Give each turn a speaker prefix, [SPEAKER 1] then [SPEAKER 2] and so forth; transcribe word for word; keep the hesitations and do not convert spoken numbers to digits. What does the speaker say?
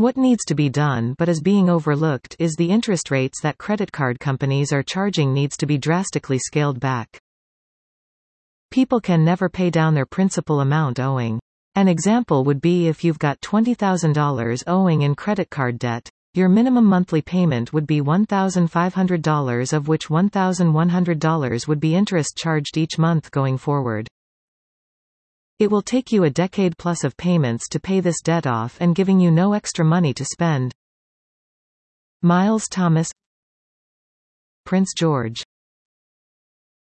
[SPEAKER 1] What needs to be done but is being overlooked is the interest rates that credit card companies are charging needs to be drastically scaled back. People can never pay down their principal amount owing. An example would be if you've got twenty thousand dollars owing in credit card debt. Your minimum monthly payment would be one thousand five hundred dollars, of which one thousand one hundred dollars would be interest charged each month going forward. It will take you a decade plus of payments to pay this debt off and giving you no extra money to spend. Miles Thomas, Prince George.